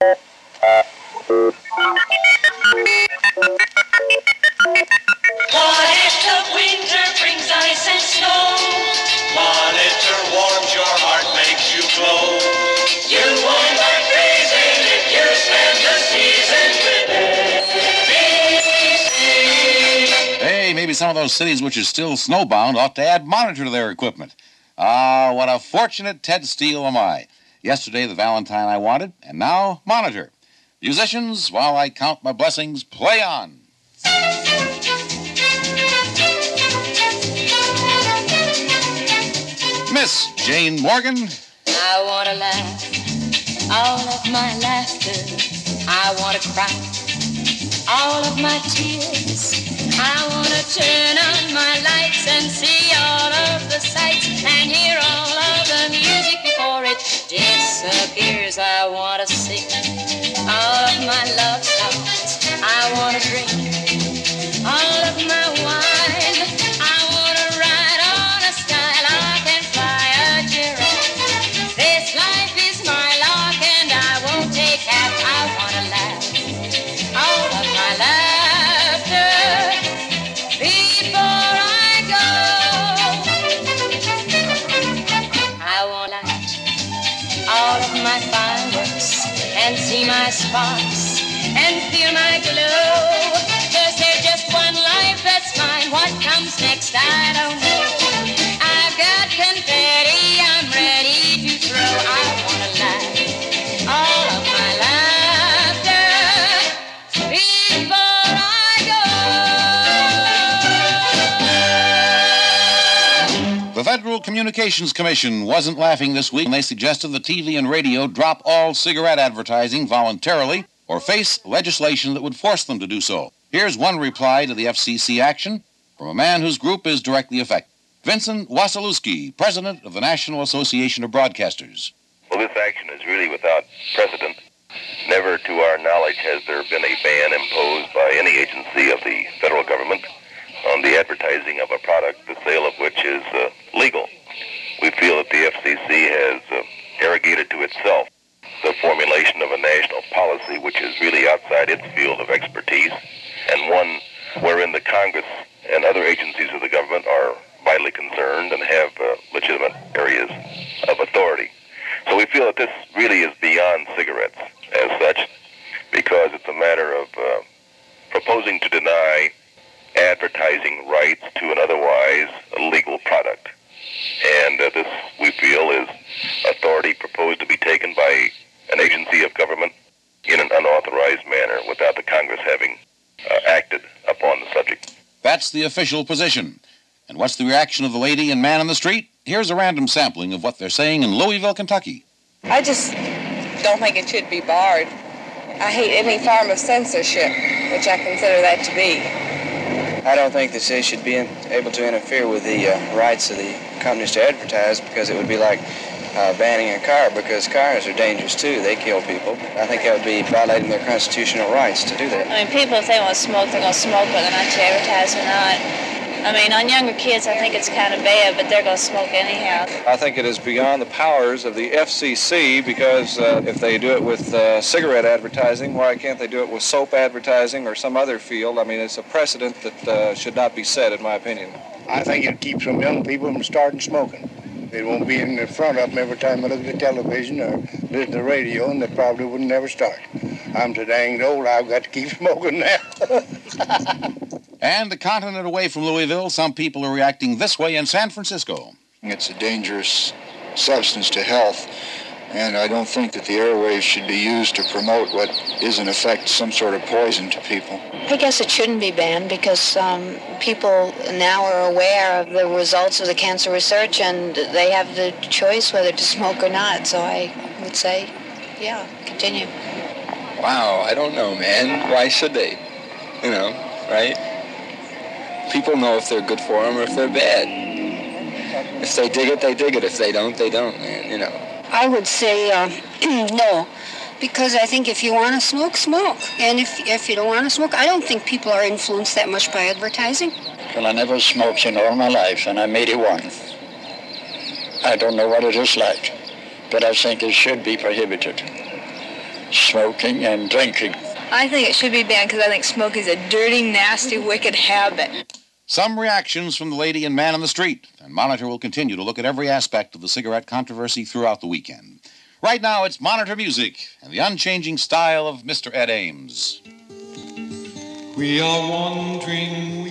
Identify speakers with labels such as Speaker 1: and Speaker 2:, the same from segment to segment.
Speaker 1: What if the winter brings ice and snow? What if it warms your heart, makes you glow? You won't like freezing if you spend the season with ABC.
Speaker 2: Hey, maybe some of those cities which are still snowbound ought to add monitor to their equipment. Ah, what a fortunate Ted Steele am I. Yesterday, the Valentine I wanted, and now, monitor. Musicians, while I count my blessings, play on. Miss Jane Morgan.
Speaker 3: I want to laugh all of my laughter. I want to cry all of my tears. I want to turn on my lights and see all of the sights and hear all of the music before it disappears. I want to sing all of my love songs. I want to drink all of my wine. I want to ride on a skylark and fly a giraffe. This life is my lark and I won't take half. I want to laugh all of my laughter before I go. I want to light all of my fireworks and see my sparks and feel my glow. 'Cause there's just one life that's mine. What comes next, I don't know. I've got confetti, I'm ready to throw. I want to laugh all of my laughter before I go.
Speaker 2: The Federal Communications Commission wasn't laughing this week when they suggested the TV and radio drop all cigarette advertising voluntarily or face legislation that would force them to do so. Here's one reply to the FCC action from a man whose group is directly affected. Vincent Wasilewski, president of the National Association of Broadcasters.
Speaker 4: Well, this action is really without precedent. Never, to our knowledge, has there been a ban imposed by any agency of the federal government on the advertising of a product, the sale of which is legal. We feel that the FCC has arrogated to itself the formulation of a national policy which is really outside its field of expertise, and one wherein the Congress and other agencies of the government are vitally concerned and have legitimate areas of authority. So we feel that this really is beyond cigarettes as such, because it's a matter of proposing to deny advertising rights to an otherwise legal product. And this, we feel, is authority proposed to be taken by an agency of government in an unauthorized manner without the Congress having acted upon the subject.
Speaker 2: That's the official position. And what's the reaction of the lady and man on the street? Here's a random sampling of what they're saying in Louisville, Kentucky.
Speaker 5: I just don't think it should be barred. I hate any form of censorship, which I consider that to be.
Speaker 6: I don't think that they should be able to interfere with the rights of the companies to advertise, because it would be like banning a car, because cars are dangerous too. They kill people. I think that would be violating their constitutional rights to do that.
Speaker 7: I mean, people, if they want to smoke, they're going to smoke, whether or not you advertise or not. I mean, on younger kids, I think it's kind of bad, but they're going to smoke anyhow.
Speaker 8: I think it is beyond the powers of the FCC, because if they do it with cigarette advertising, why can't they do it with soap advertising or some other field? I mean, it's a precedent that should not be set, in my opinion.
Speaker 9: I think it keeps some young people from starting smoking. They won't be in the front of them every time I look at the television or listen to the radio, and they probably wouldn't never start. I'm so dang old, I've got to keep smoking now.
Speaker 2: And a continent away from Louisville, some people are reacting this way in San Francisco.
Speaker 10: It's a dangerous substance to health, and I don't think that the airwaves should be used to promote what is in effect some sort of poison to people.
Speaker 11: I guess it shouldn't be banned because people now are aware of the results of the cancer research, and they have the choice whether to smoke or not. So I would say, yeah, continue.
Speaker 12: Wow, I don't know, man. Why should they? You know, right? People know if they're good for them or if they're bad. If they dig it, they dig it. If they don't, they don't, man, you know.
Speaker 13: I would say no, because I think if you want to smoke, smoke. And if you don't want to smoke, I don't think people are influenced that much by advertising.
Speaker 10: Well, I never smoked in all my life, and I'm 81. I don't know what it is like, but I think it should be prohibited. smoking and drinking.
Speaker 5: I think it should be banned because I think smoking is a dirty, nasty, wicked habit.
Speaker 2: Some reactions from the lady and man on the street, and Monitor will continue to look at every aspect of the cigarette controversy throughout the weekend. Right now, it's Monitor Music and the unchanging style of Mr. Ed Ames.
Speaker 14: We are wandering,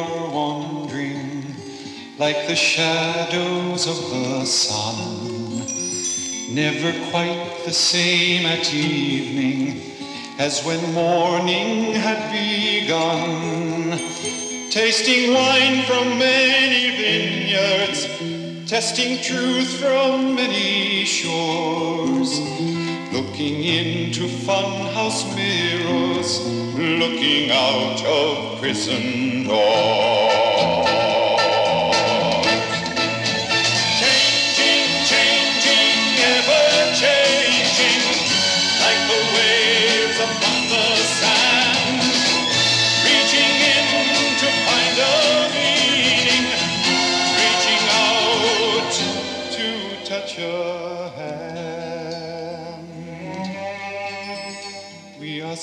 Speaker 14: like the shadows of the sun, never quite the same at evening as when morning had begun. Tasting wine from many vineyards, testing truth from many shores, looking into funhouse mirrors, looking out of prison doors. Changing, ever changing, like the waves upon the sand, reaching in to find a meaning, reaching out to touch a hand. We are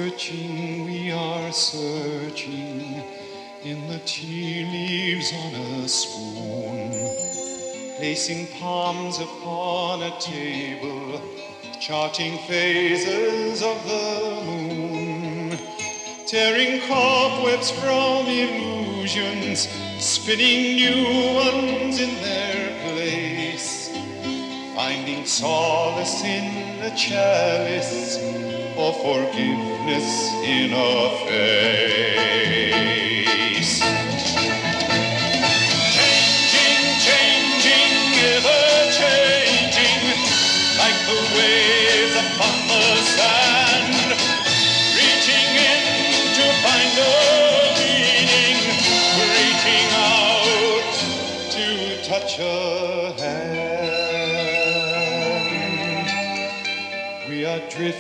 Speaker 14: searching in the tea leaves on a spoon, placing palms upon a table, charting phases of the moon, tearing cobwebs from illusions, spinning new ones in their place, finding solace in a chalice or forgiveness in a face. Changing, ever changing, like the waves upon the sand, reaching in to find a meaning, reaching out to touch a hand. We are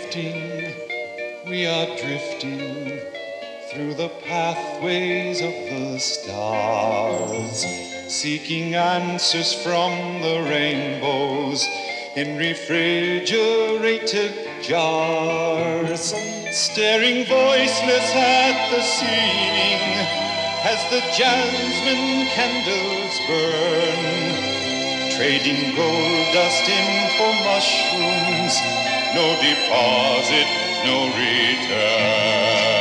Speaker 14: drifting through the pathways of the stars, seeking answers from the rainbows in refrigerated jars, staring voiceless at the ceiling as the jasmine candles burn, trading gold dust in for mushrooms, no deposit, no return.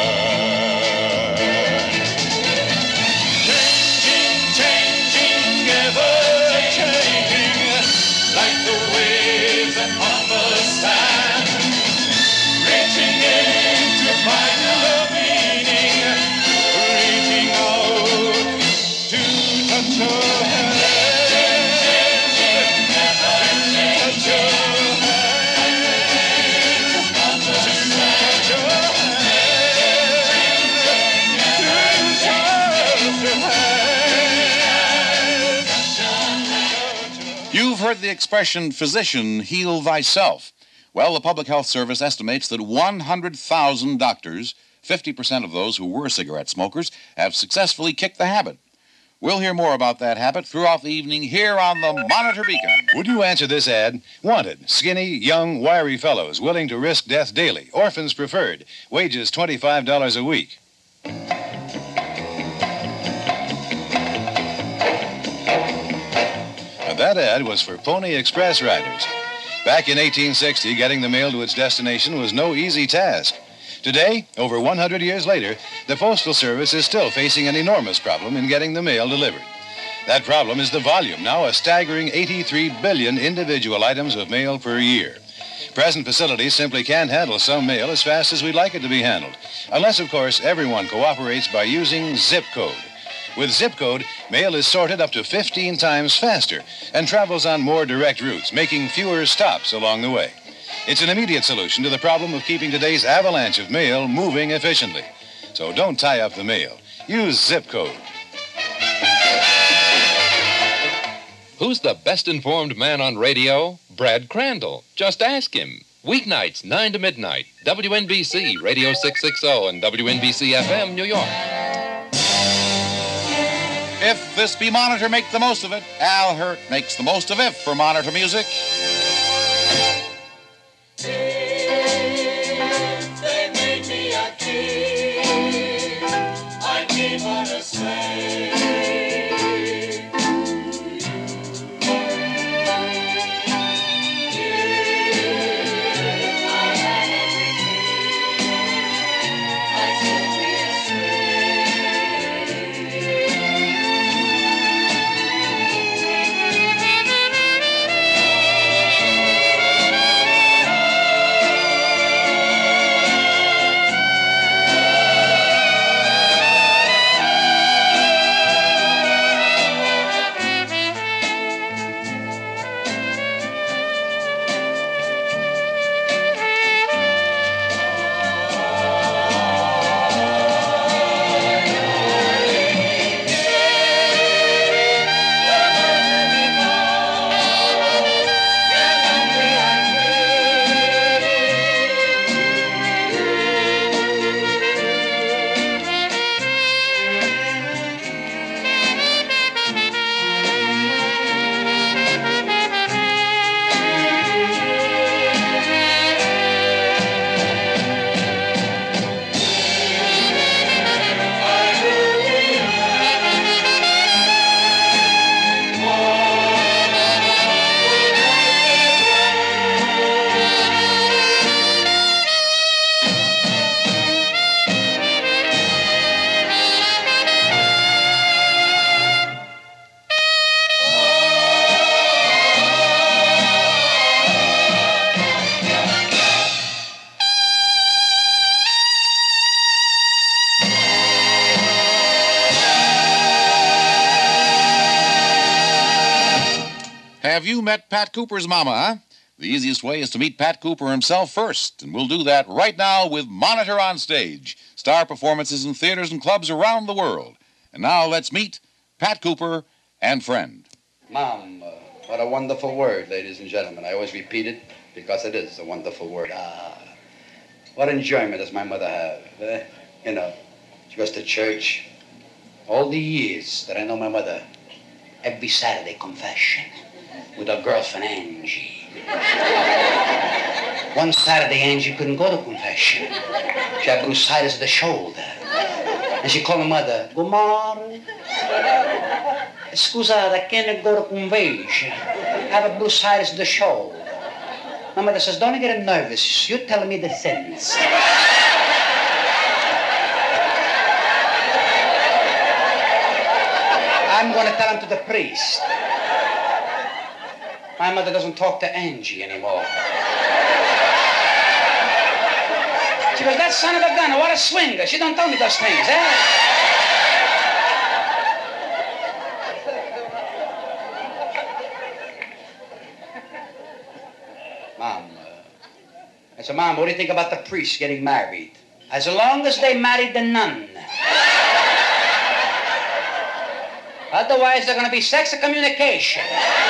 Speaker 14: Changing, ever changing, like the waves upon the sand, reaching in to find a meaning, reaching out to touch a hand, touch a
Speaker 2: You've heard the expression, physician, heal thyself. Well, the Public Health Service estimates that 100,000 doctors, 50% of those who were cigarette smokers, have successfully kicked the habit. We'll hear more about that habit throughout the evening here on the Monitor Beacon.
Speaker 15: Would you answer this ad? Wanted, skinny, young, wiry fellows willing to risk death daily. Orphans preferred. Wages $25 a week. And that ad was for Pony Express riders. Back in 1860, getting the mail to its destination was no easy task. Today, over 100 years later, the Postal Service is still facing an enormous problem in getting the mail delivered. That problem is the volume, now a staggering 83 billion individual items of mail per year. Present facilities simply can't handle some mail as fast as we'd like it to be handled, unless, of course, everyone cooperates by using zip code. With zip code, mail is sorted up to 15 times faster and travels on more direct routes, making fewer stops along the way. It's an immediate solution to the problem of keeping today's avalanche of mail moving efficiently. So don't tie up the mail. Use zip code.
Speaker 16: Who's the best informed man on radio? Brad Crandall. Just ask him. Weeknights, 9 to midnight. WNBC, Radio 660 and WNBC FM, New York.
Speaker 2: If this be Monitor, make the most of it. Al Hurt makes the most of if for Monitor Music. Have you met Pat Cooper's mama, huh? The easiest way is to meet Pat Cooper himself first, and we'll do that right now with Monitor on Stage, star performances in theaters and clubs around the world. And now let's meet Pat Cooper and friend.
Speaker 17: Mom, what a wonderful word, ladies and gentlemen. I always repeat it because it is a wonderful word. What enjoyment does my mother have? You know, she goes to church. All the years that I know my mother, every Saturday confession with her girlfriend Angie. One Saturday, Angie couldn't go to confession. She had brucitis of the shoulder. And she called my mother, Gumar, scusa, I can't go to confession. I have a brucitis of the shoulder. My mother says, don't get nervous. You're telling me the sentence. I'm going to tell him to the priest. My mother doesn't talk to Angie anymore. She goes, that son of a gun, what a swinger. She don't tell me those things, eh? Mom, I said, Mom, what do you think about the priest getting married? As long as they married the nun. Otherwise, they're going to be sex and communication.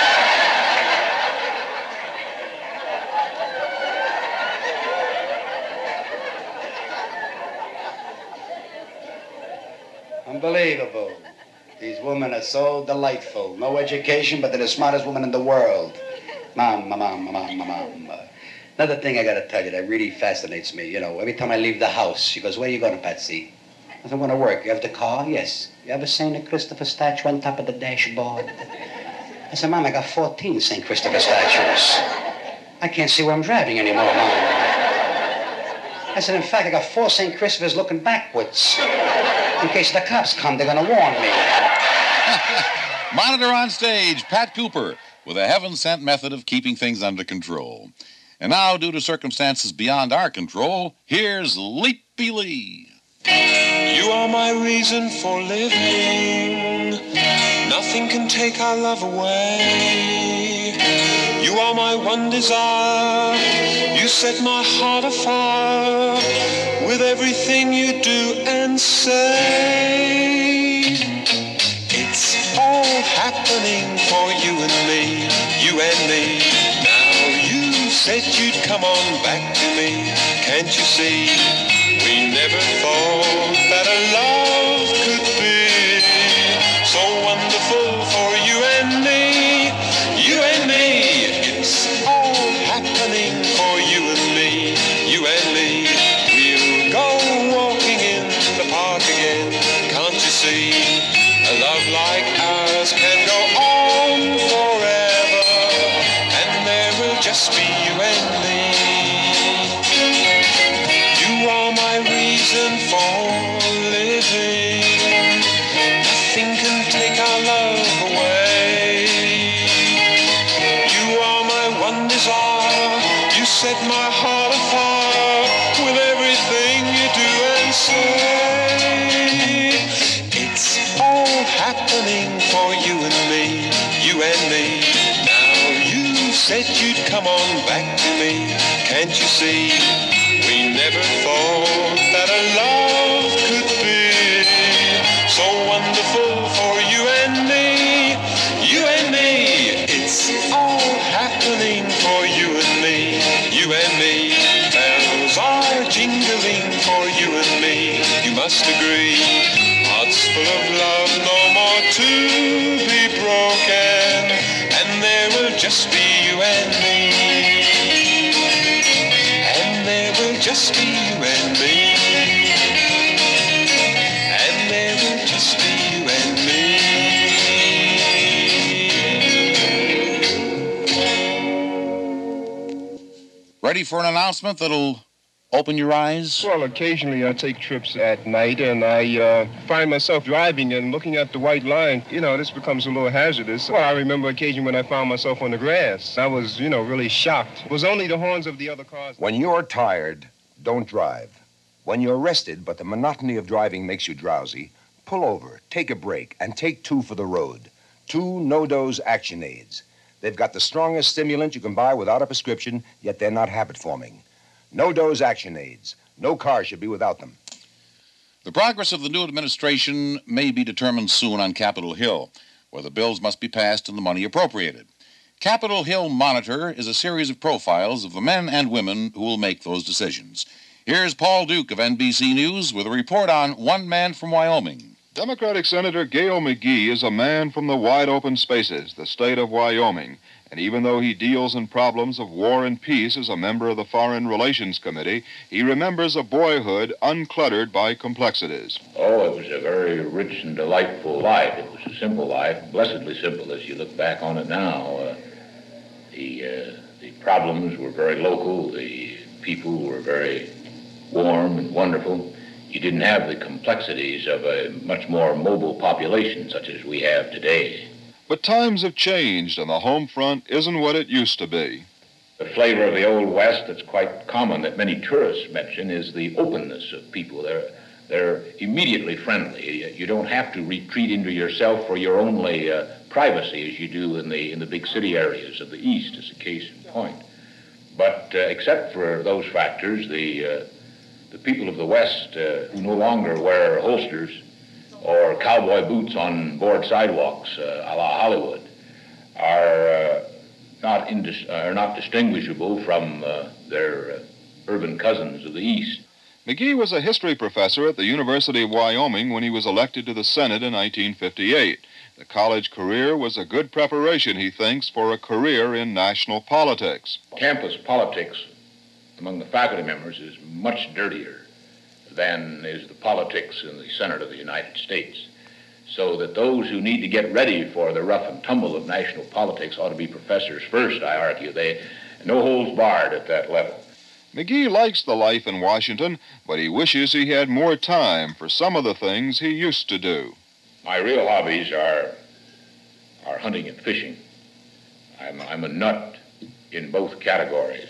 Speaker 17: Unbelievable. These women are so delightful. No education, but they're the smartest women in the world. Mom. Another thing I got to tell you that really fascinates me. You know, every time I leave the house, she goes, where are you going, Patsy? I said, I'm going to work. You have the car? Yes. You ever seen the Christopher statue on top of the dashboard? I said, Mom, I got 14 St. Christopher statues. I can't see where I'm driving anymore, Mom. I said, in fact, I got 4 St. Christophers looking backwards. In case the cops come, they're going to warn me.
Speaker 2: Monitor on Stage, Pat Cooper, with a heaven-sent method of keeping things under control. And now, due to circumstances beyond our control, here's Leapy Lee.
Speaker 14: You are my reason for living. Nothing can take our love away. You are my one desire. You set my heart afire with everything you do and say. It's all happening for you and me, you and me. Now you said you'd come on back to me. Can't you see? We never thought that a love could be so wonderful for you and me, you and me. It's all happening for you and me, you and me. We'll go walking in the park again, can't you see? A love like ours can go on forever, and there will just be you and me. You are my reason for living. Nothing can take our love away. You are my one desire. You set my heart afire with everything you do and say. It's all happening for you and me, you and me. Now you said you'd come on back to me, can't you see? We never thought that a love could be so wonderful for you and me, you and me. It's all happening for you and me, you and me. Bells are jingling for you and me, you must agree. Hearts full of love, no more to be broken, and there will just be you and me. Just be you and me. And there will just be you and
Speaker 2: me. Ready for an announcement that'll open your eyes?
Speaker 18: Well, occasionally I take trips at night, and I find myself driving and looking at the white line. You know, this becomes a little hazardous. Well, I remember an occasion when I found myself on the grass. I was, really shocked. It was only the horns of the other cars.
Speaker 19: When you're tired, don't drive. When you're rested, but the monotony of driving makes you drowsy, pull over, take a break, and take 2 for the road. 2 No-Dose Action Aids. They've got the strongest stimulant you can buy without a prescription, yet they're not habit-forming. No-dose action aids. No car should be without them.
Speaker 2: The progress of the new administration may be determined soon on Capitol Hill, where the bills must be passed and the money appropriated. Capitol Hill Monitor is a series of profiles of the men and women who will make those decisions. Here's Paul Duke of NBC News with a report on one man from Wyoming.
Speaker 20: Democratic Senator Gale McGee is a man from the wide open spaces, the state of Wyoming. And even though he deals in problems of war and peace as a member of the Foreign Relations Committee, he remembers a boyhood uncluttered by complexities.
Speaker 21: Oh, it was a very rich and delightful life. It was a simple life, blessedly simple as you look back on it now. The problems were very local. The people were very warm and wonderful. You didn't have the complexities of a much more mobile population such as we have today.
Speaker 20: But times have changed, and the home front isn't what it used to be.
Speaker 21: The flavor of the Old West that's quite common that many tourists mention is the openness of people. They're immediately friendly. You don't have to retreat into yourself for your only privacy as you do in the big city areas of the East, as a case in point. But except for those factors, the people of the West who no longer wear holsters or cowboy boots on board sidewalks a la Hollywood are not distinguishable from their urban cousins of the East.
Speaker 20: McGee was a history professor at the University of Wyoming when he was elected to the Senate in 1958. The college career was a good preparation, he thinks, for a career in national politics.
Speaker 21: Campus politics among the faculty members is much dirtier than is the politics in the Senate of the United States. So that those who need to get ready for the rough and tumble of national politics ought to be professors first, I argue. No holds barred at that level.
Speaker 20: McGee likes the life in Washington, but he wishes he had more time for some of the things he used to do.
Speaker 21: My real hobbies are hunting and fishing. I'm a nut in both categories.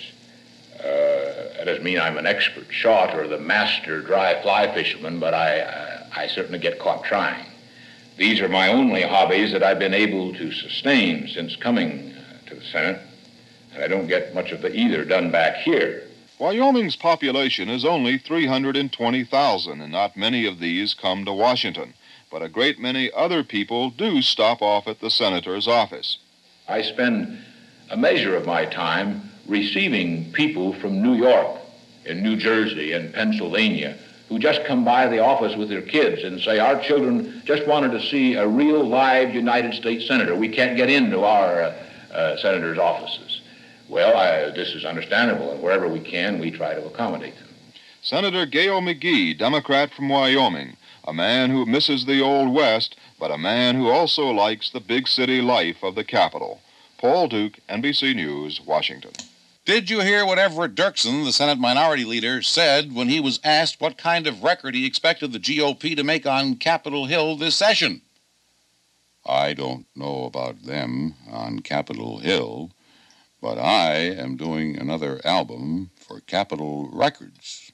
Speaker 21: That doesn't mean I'm an expert shot or the master dry fly fisherman, but I certainly get caught trying. These are my only hobbies that I've been able to sustain since coming to the Senate, and I don't get much of either done back here.
Speaker 20: Wyoming's population is only 320,000, and not many of these come to Washington. But a great many other people do stop off at the senator's office.
Speaker 21: I spend a measure of my time receiving people from New York and New Jersey and Pennsylvania who just come by the office with their kids and say, our children just wanted to see a real live United States senator. We can't get into our senators' offices. Well, this is understandable, and wherever we can, we try to accommodate them.
Speaker 20: Senator Gale McGee, Democrat from Wyoming, a man who misses the Old West, but a man who also likes the big city life of the capital. Paul Duke, NBC News, Washington.
Speaker 2: Did you hear what Everett Dirksen, the Senate Minority Leader, said when he was asked what kind of record he expected the GOP to make on Capitol Hill this session? I don't know about them on Capitol Hill, but I am doing another album for Capitol Records.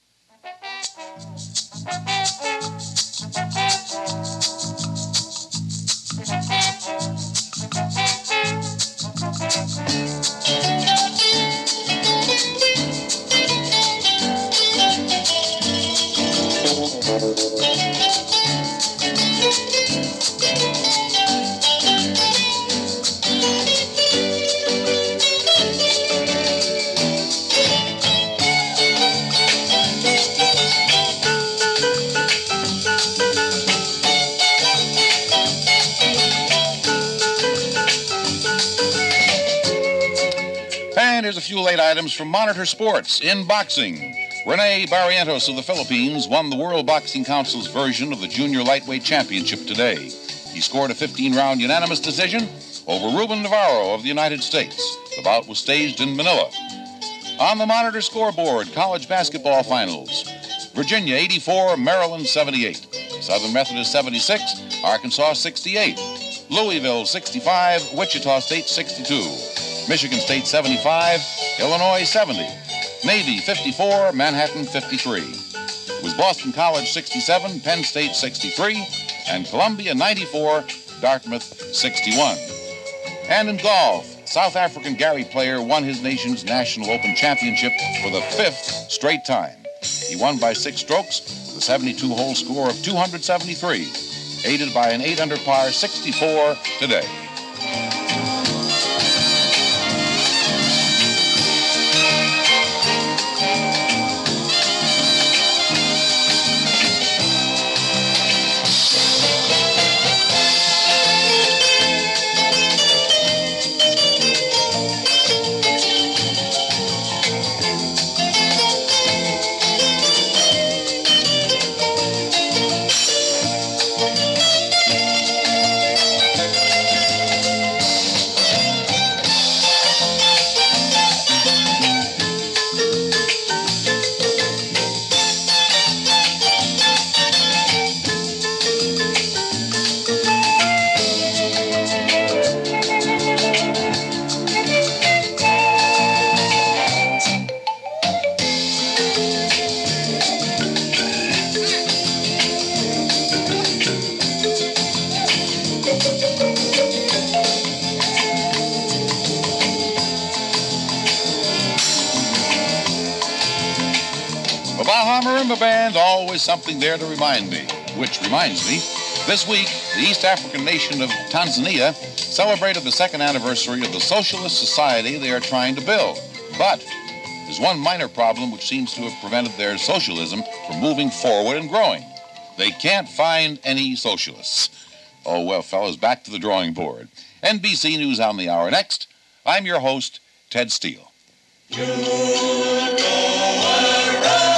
Speaker 2: And here's a few late items from Monitor Sports. In boxing, Rene Barrientos of the Philippines won the World Boxing Council's version of the Junior Lightweight Championship today. He scored a 15-round unanimous decision over Ruben Navarro of the United States. The bout was staged in Manila. On the Monitor scoreboard, college basketball finals. Virginia 84, Maryland 78. Southern Methodist 76, Arkansas 68. Louisville 65, Wichita State 62. Michigan State 75, Illinois 70. Navy 54, Manhattan 53. It was Boston College 67, Penn State 63, and Columbia 94, Dartmouth 61. And in golf, South African Gary Player won his nation's National Open Championship for the 5th straight time. He won by 6 strokes with a 72-hole score of 273, aided by an 8-under par 64 today. The Baja Marimba Band, always something there to remind me. Which reminds me, this week, the East African nation of Tanzania celebrated the 2nd anniversary of the socialist society they are trying to build. But there's one minor problem which seems to have prevented their socialism from moving forward and growing. They can't find any socialists. Oh, well, fellas, back to the drawing board. NBC News on the Hour. Next, I'm your host, Ted Steele.
Speaker 14: You go around.